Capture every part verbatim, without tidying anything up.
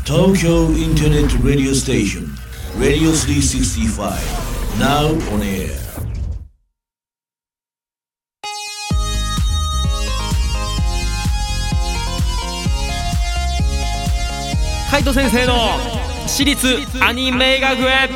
Tokyo Internet Radio Station Radio スリーシックスティーファイブ Now on air。 海斗先生の私立アニメ学園。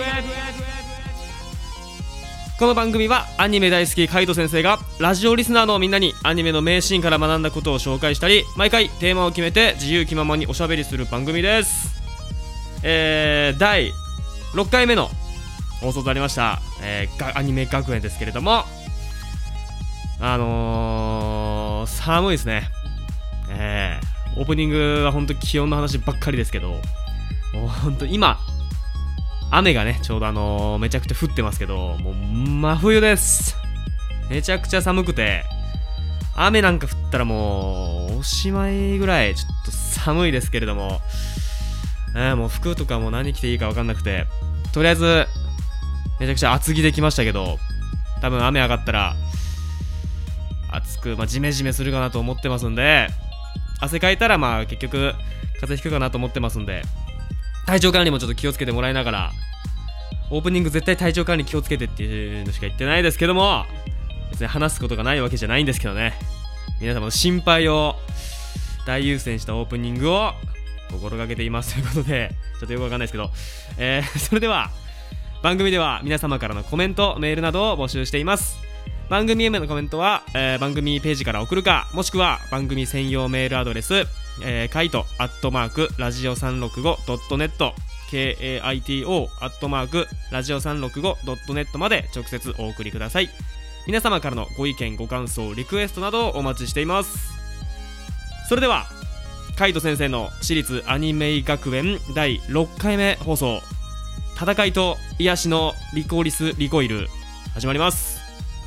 この番組はアニメ大好き海斗先生がラジオリスナーのみんなにアニメの名シーンから学んだことを紹介したり、毎回テーマを決めて自由気ままにおしゃべりする番組です。えー、だいろっかいめの放送となりました、えー、アニメ学園ですけれども、あのー、寒いですね。えー、オープニングは本当気温の話ばっかりですけど、もう本当今雨がねちょうどあのー、めちゃくちゃ降ってますけど、もう真冬です。めちゃくちゃ寒くて、雨なんか降ったらもうおしまいぐらいちょっと寒いですけれども、えー、もう服とかも何着ていいか分かんなくて、とりあえずめちゃくちゃ厚着できましたけど、多分雨上がったら暑く、まあ、ジメジメするかなと思ってますんで、汗かいたらまあ結局風邪ひくかなと思ってますんで、体調管理もちょっと気をつけてもらいながら、オープニング絶対体調管理気をつけてっていうのしか言ってないですけども、別に話すことがないわけじゃないんですけどね、皆様の心配を大優先したオープニングを心がけていますということで、ちょっとよくわかんないですけど、えー、それでは番組では皆様からのコメント、メールなどを募集しています。番組へのコメントは、えー、番組ページから送るか、もしくは番組専用メールアドレス、えー、カイトアットマークラジオさんろくごドットネット ケーエーアイティーオー アットマークラジオさんろくごドットネットまで直接お送りください。皆様からのご意見、ご感想、リクエストなどをお待ちしています。それではカイト先生の私立アニメ学園だいろっかいめ放送、戦いと癒しのリコリスリコイル、始まります。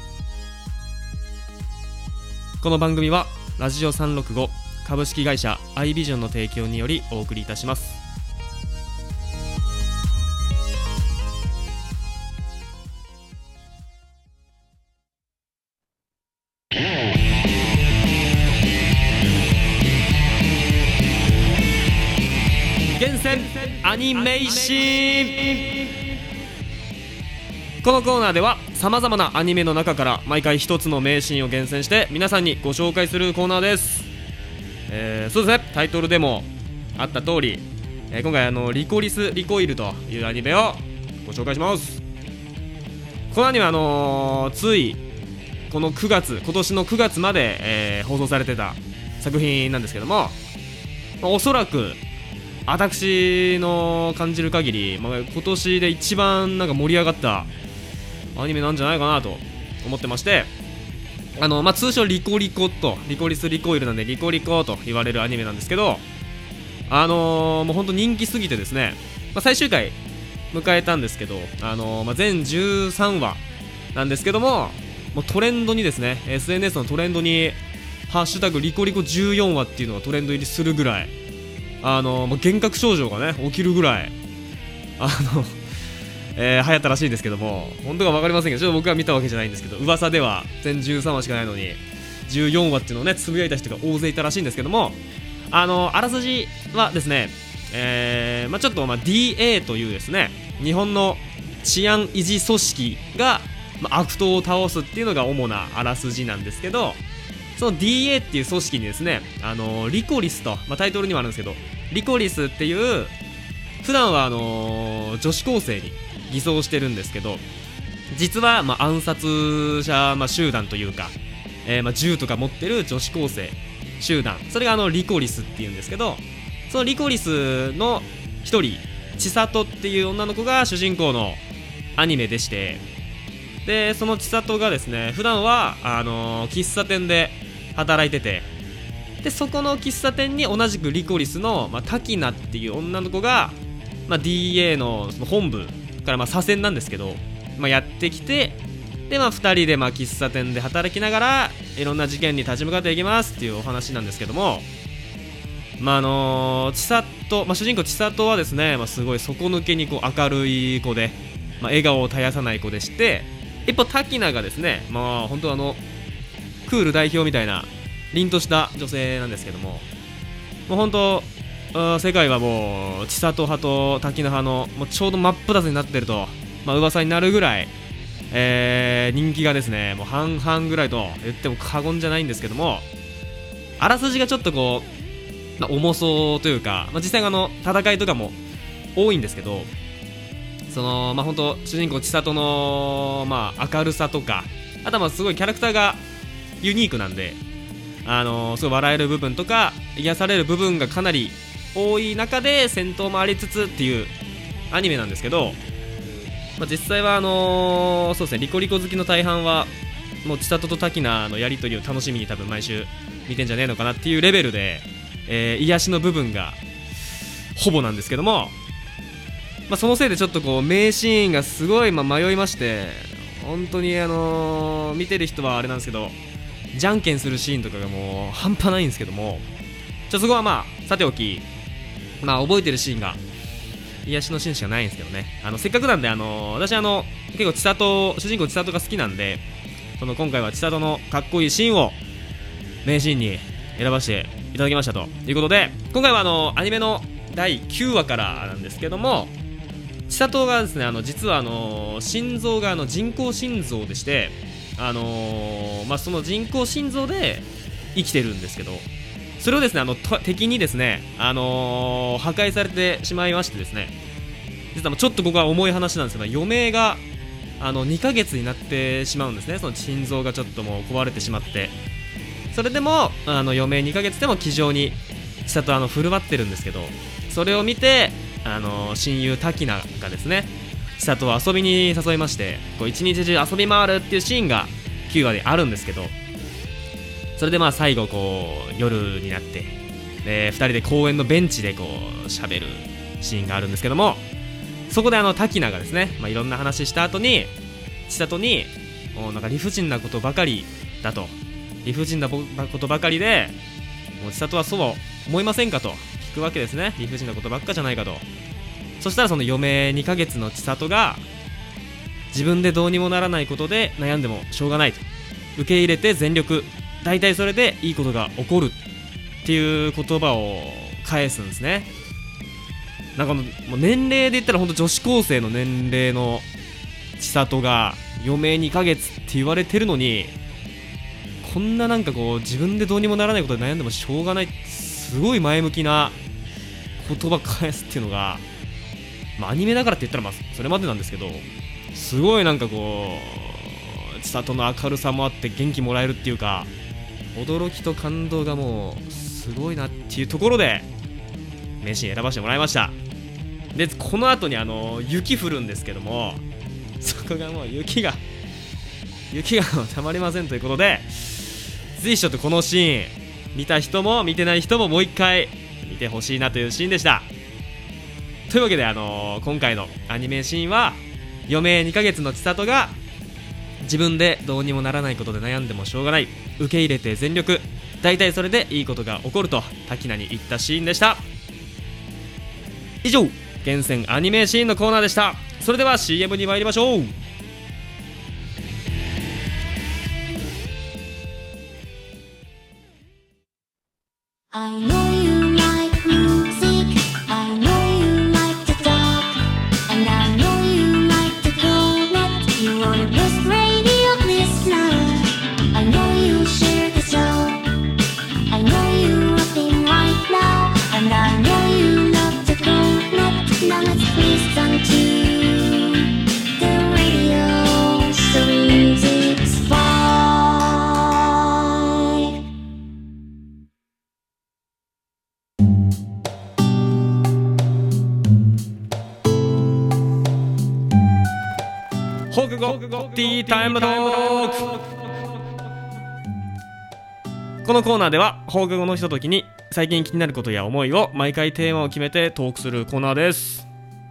この番組はラジオさんろくご株式会社アイビジョンの提供によりお送りいたします。厳選アニメーシーン。このコーナーではさまざまなアニメの中から毎回一つの名シーンを厳選して皆さんにご紹介するコーナーです。えー、そうですね、タイトルでもあった通り、えー、今回あのリコリスリコイルというアニメをご紹介します。このアニメはあのー、ついこのくがつ、今年のくがつまで、えー、放送されてた作品なんですけども、まあ、おそらく私の感じる限り、まあ、今年で一番なんか盛り上がったアニメなんじゃないかなと思ってまして、あの、まあ、通称リコリコとリコリスリコイルなんでリコリコと言われるアニメなんですけど、あのー、もうほんと人気すぎてですね、まあ、最終回迎えたんですけど、あのーまあ、全じゅうさんわなんですけども、もうトレンドにですね エスエヌエス のトレンドにハッシュタグリコリコじゅうよんわっていうのがトレンド入りするぐらい、あのーまあ、幻覚症状がね起きるぐらいあのえー、流行ったらしいんですけども、本当か分かりませんけど、ちょっと僕は見たわけじゃないんですけど、噂では全じゅうさんわしかないのにじゅうよんわっていうのをねつぶやいた人が大勢いたらしいんですけども、あのあらすじはですね、えーまあ、ちょっと、まあ、ディーエー というですね日本の治安維持組織が、まあ、悪党を倒すっていうのが主なあらすじなんですけど、その ディーエー っていう組織にですね、あのリコリスと、まあ、タイトルにもあるんですけど、リコリスっていう普段はあの女子高生に偽装してるんですけど、実はまあ暗殺者、まあ、集団というか、えー、まあ銃とか持ってる女子高生集団、それがあのリコリスっていうんですけど、そのリコリスの一人千里っていう女の子が主人公のアニメでして、でその千里がですね普段はあのー、喫茶店で働いてて、でそこの喫茶店に同じくリコリスの、まあ、滝菜っていう女の子が、まあ、ディーエー のその本部からまあ左遷なんですけど、まあ、やってきて、でまあふたりでまあ喫茶店で働きながらいろんな事件に立ち向かっていきますっていうお話なんですけども、まああのー、千里、まあ、主人公千里はですね、まあ、すごい底抜けにこう明るい子で、まあ、笑顔を絶やさない子でして、一方滝菜がですね、まあ本当あのクール代表みたいな凛とした女性なんですけども、もう本当あ世界はもう千里派と滝野派のもうちょうど真っ二つになってると、まあ、噂になるぐらい、えー、人気がですねもう半々ぐらいと言っても過言じゃないんですけども、あらすじがちょっとこう、まあ、重そうというか、まあ、実際あの戦いとかも多いんですけど、そのまあ本当主人公千里の、まあ、明るさとか、あとはまあすごいキャラクターがユニークなんで、あのー、すごい笑える部分とか癒される部分がかなり多い中で戦闘もありつつっていうアニメなんですけど、まあ、実際はあのー、そうですねリコリコ好きの大半はもう千里と滝名のやり取りを楽しみに多分毎週見てんじゃねえのかなっていうレベルで、えー、癒しの部分がほぼなんですけども、まあ、そのせいでちょっとこう名シーンがすごいまあ迷いまして、本当にあのー、見てる人はあれなんですけど、じゃんけんするシーンとかがもう半端ないんですけども、ちょそこはまあさておき、まあ覚えてるシーンが癒しのシーンしかないんですけどね、あのせっかくなんで、あのー、私あの結構千里主人公千里が好きなんで、その今回は千里のかっこいいシーンを名シーンに選ばせていただきましたということで、今回はあのアニメのだいきゅうわからなんですけども、千里がですね、あの実はあの心臓があの人工心臓でして、あのーまあ、その人工心臓で生きてるんですけど、それをですねあの敵にですね、あのー、破壊されてしまいましてですね、実はちょっとここは重い話なんですけど、余命があのにかげつになってしまうんですね。その心臓がちょっともう壊れてしまって、それでもあの余命にかげつでも気丈に千里はあの振る舞ってるんですけど、それを見てあの親友滝名がですね千里を遊びに誘いまして、こう一日中遊び回るっていうシーンがきゅうわであるんですけど、それでまあ最後こう夜になってでふたりで公園のベンチでこう喋るシーンがあるんですけども、そこであの滝名がですね、まあ、いろんな話した後に千里にもうなんか理不尽なことばかりだと、理不尽なことばかりでもう千里はそうは思いませんかと聞くわけですね。理不尽なことばっかじゃないかと。そしたらその余命にかげつの千里が自分でどうにもならないことで悩んでもしょうがないと受け入れて全力、大体それでいいことが起こるっていう言葉を返すんですね。なんかもう年齢で言ったら本当女子高生の年齢の千里が余命にかげつって言われてるのに、こんななんかこう自分でどうにもならないことで悩んでもしょうがない、すごい前向きな言葉返すっていうのが、まあ、アニメだからって言ったらまあそれまでなんですけど、すごいなんかこう千里の明るさもあって元気もらえるっていうか、驚きと感動がもうすごいなっていうところで名シーン選ばせてもらいました。でこの後にあの雪降るんですけども、そこがもう雪が雪がたまりませんということで、ぜひちょっとこのシーン見た人も見てない人ももう一回見てほしいなというシーンでした。というわけで、あのー、今回のアニメシーンは余命にかげつの千里が自分でどうにもならないことで悩んでもしょうがない、受け入れて全力、大体それでいいことが起こると滝名に言ったシーンでした。以上、厳選アニメシーンのコーナーでした。それでは シーエム に参りましょう。 I know you like music, I know you like to talk, and I know you like to connect. You are the best radio listener. I know you share the show, I know you rapping right now, and I know you love to connect. Now let's listen to the radio three six five. 放課後ティータイムトーク。このコーナーでは放課後のひとときに最近気になることや思いを毎回テーマを決めてトークするコーナーです。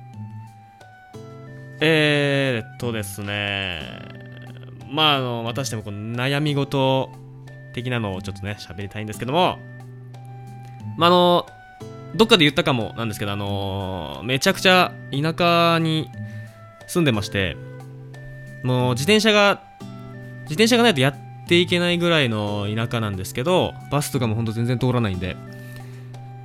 えーっとですねまああの私でもこの悩み事的なのをちょっとね喋りたいんですけども、まああのどっかで言ったかもなんですけど、あのめちゃくちゃ田舎に住んでまして、もう自転車が自転車がないとやっていけないぐらいの田舎なんですけど、バスとかもほんと全然通らないんで、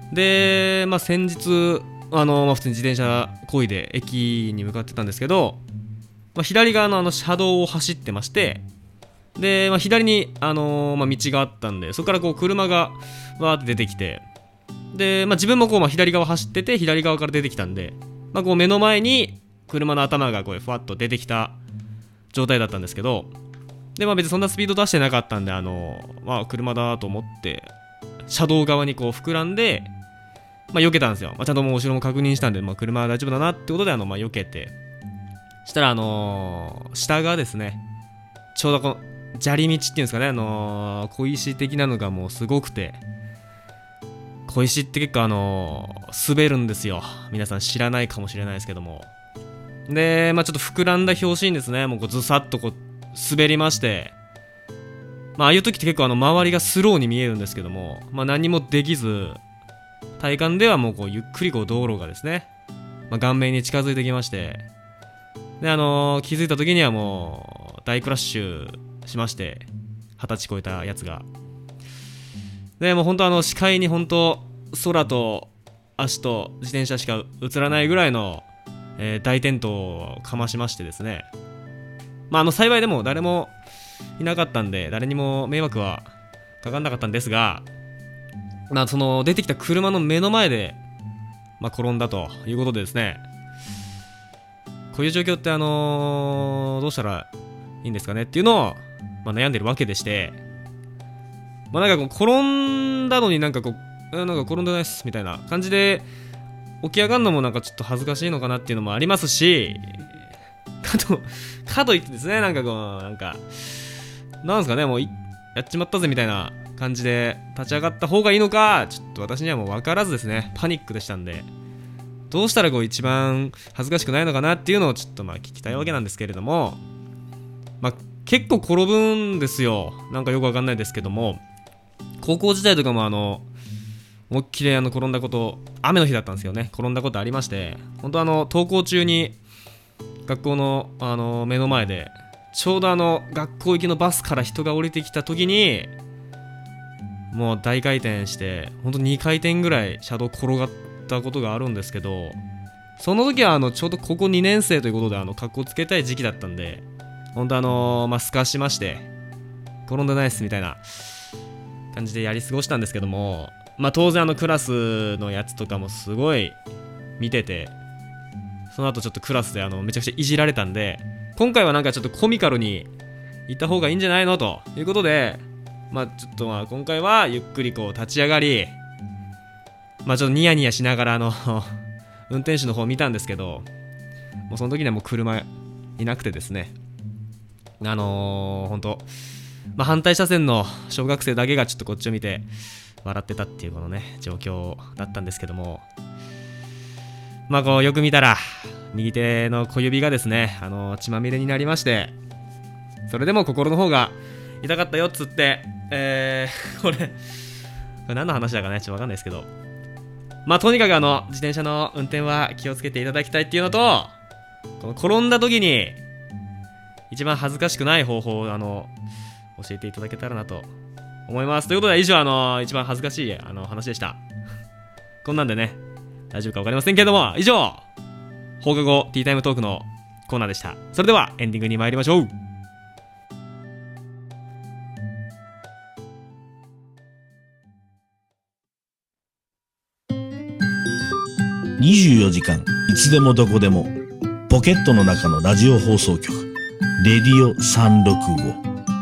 で、まあ、先日あの、まあ、普通に自転車漕いで駅に向かってたんですけど、まあ、左側のあの車道を走ってまして、で、まあ、左に、あのーまあ、道があったんで、そこからこう車がわーって出てきて、で、まあ、自分もこう、まあ、左側走ってて左側から出てきたんで、まあ、こう目の前に車の頭がこうふわっと出てきた状態だったんですけど、で、まあ、別にそんなスピード出してなかったんで、あのーまあ、車だと思って車道側にこう膨らんで、まあ、避けたんですよ。まあ、ちゃんともう後ろも確認したんで、まあ、車は大丈夫だなってことで、あの、まあ、避けて、したら、あのー、下がですね、ちょうどこの砂利道っていうんですかね、あのー、小石的なのがもうすごくて、小石って結構あのー、滑るんですよ。皆さん知らないかもしれないですけども。で、まあちょっと膨らんだ拍子にですね、もうこうずさっとこう滑りまして、まあああいう時って結構あの周りがスローに見えるんですけども、まあ何もできず、体感ではもうこうゆっくりこう道路がですね、まあ、顔面に近づいてきまして、であのー、気づいた時にはもう大クラッシュしまして、二十歳超えたやつが。でもう本当あの視界に本当空と足と自転車しか映らないぐらいの、えー、大転倒をかましましてですね。まああの幸いでも誰もいなかったんで誰にも迷惑はかかんなかったんですが、まあその出てきた車の目の前で、まあ、転んだということでですね。こういう状況ってあのー、どうしたらいいんですかねっていうのを、まあ、悩んでるわけでして、まあなんかこう転んだのになんかこうなんか転んでないっすみたいな感じで起き上がるのもなんかちょっと恥ずかしいのかなっていうのもありますし、かとかといってですね、なんかこうなんかなんすかね、もうやっちまったぜみたいな感じで立ち上がった方がいいのかちょっと私にはもう分からずですね、パニックでしたんで、どうしたらこう一番恥ずかしくないのかなっていうのをちょっとまあ聞きたいわけなんですけれども、まあ結構転ぶんですよ。なんかよくわかんないですけども、高校時代とかもあの思いっきりあの転んだこと、雨の日だったんですよね、転んだことありまして、本当あの登校中に学校のあの目の前でちょうどあの学校行きのバスから人が降りてきた時にもう大回転して本当にかい転ぐらい車道転がったことがあるんですけど、その時はあのちょうど高校にねん生ということであの格好つけたい時期だったんで、本当あのー、まあすかしまして転んでないっすみたいな感じでやり過ごしたんですけども、まあ当然あのクラスのやつとかもすごい見てて、その後ちょっとクラスであのめちゃくちゃいじられたんで、今回はなんかちょっとコミカルに行った方がいいんじゃないのということで、まあちょっとまあ今回はゆっくりこう立ち上がり、まあちょっとニヤニヤしながらあの運転手の方を見たんですけど、もうその時にはもう車いなくてですね、あのー、ほんと、まあ、反対車線の小学生だけがちょっとこっちを見て笑ってたっていうこのね状況だったんですけども、まあこうよく見たら右手の小指がですね、あのー、血まみれになりまして、それでも心の方が痛かったよっつって、えー、これこれ何の話だかねちょっとわかんないですけど、まあとにかくあの自転車の運転は気をつけていただきたいっていうのと、この転んだ時に一番恥ずかしくない方法をあの教えていただけたらなと思います。ということで以上あの一番恥ずかしいあの話でした。こんなんでね大丈夫か分かりませんけども、以上放課後ティータイムトークのコーナーでした。それではエンディングに参りましょう。 にじゅうよじかんいつでもどこでもポケットの中のラジオ放送局レディオさんろくご。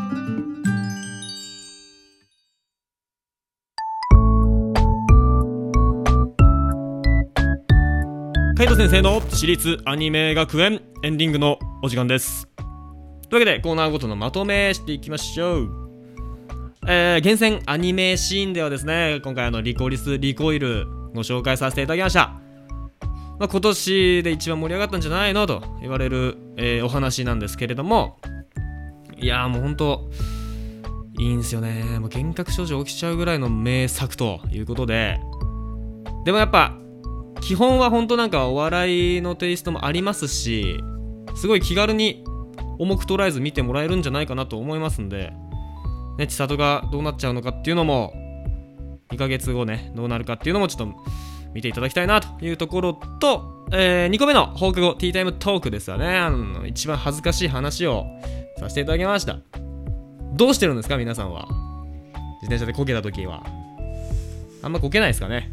カイト先生の私立アニメ学園エンディングのお時間です。というわけでコーナーごとのまとめしていきましょう。えー、厳選アニメシーンではですね、今回あのリコリスリコイルご紹介させていただきました。まあ、今年で一番盛り上がったんじゃないのと言われる、えー、お話なんですけれども、いやーもうほんといいんすよね。もう幻覚症状起きちゃうぐらいの名作ということで、でもやっぱ基本はほんとなんかお笑いのテイストもありますし、すごい気軽に重く捉えず見てもらえるんじゃないかなと思いますんで、ね、千里がどうなっちゃうのかっていうのもにかげつごねどうなるかっていうのもちょっと見ていただきたいなというところと、えー、にこめの放課後ティータイムトークですよね。あの一番恥ずかしい話をさせていただきました。どうしてるんですか皆さんは。自転車でこけた時はあんまこけないですかね。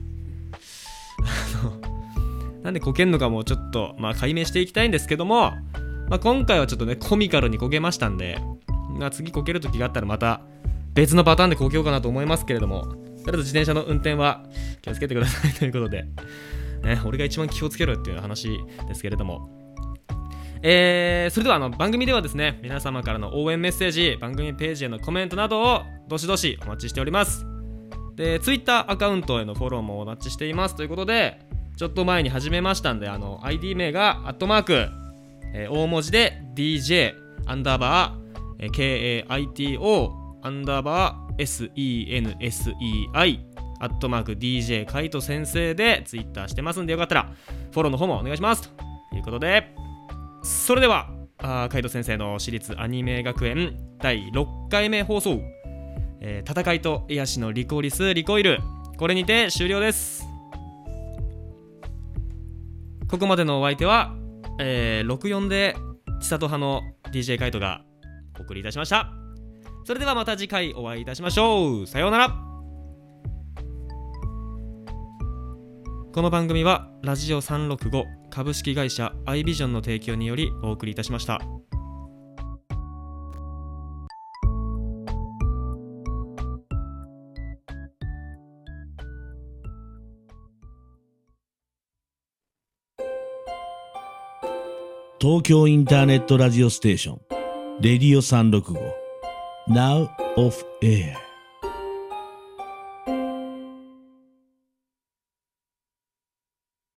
なんでこけんのかもちょっとまあ解明していきたいんですけども、まあ、今回はちょっとねコミカルにこけましたんで、まあ、次こける時があったらまた別のパターンでこけようかなと思いますけれども、とりあえず自転車の運転は気をつけてくださいということで、ね、俺が一番気をつけろっていう話ですけれども、えー、それではあの番組ではですね皆様からの応援メッセージ、番組ページへのコメントなどをどしどしお待ちしております。で Twitter アカウントへのフォローもお待ちしていますということで、ちょっと前に始めましたんで、あの アイディー 名がアットマーク、えー、大文字で ディージェー アンダーバー、えー、ケーエーアイティーオー アンダーバー エスイーエヌエスイーアイ アットマーク ディージェー カイト先生でツイッターしてますんで、よかったらフォローの方もお願いしますということで、それではあカイト先生の私立アニメ学園だいろっかいめ放送、えー、戦いと癒しのリコリスリコイル、これにて終了です。ここまでのお相手は、えー、ろくよんで千里派の ディージェー カイトがお送りいたしました。それではまた次回お会いいたしましょう。さようなら。この番組はラジオさんろくご株式会社アイビジョンの提供によりお送りいたしました。 東京インターネットラジオステーションレディオさんろくご Now off air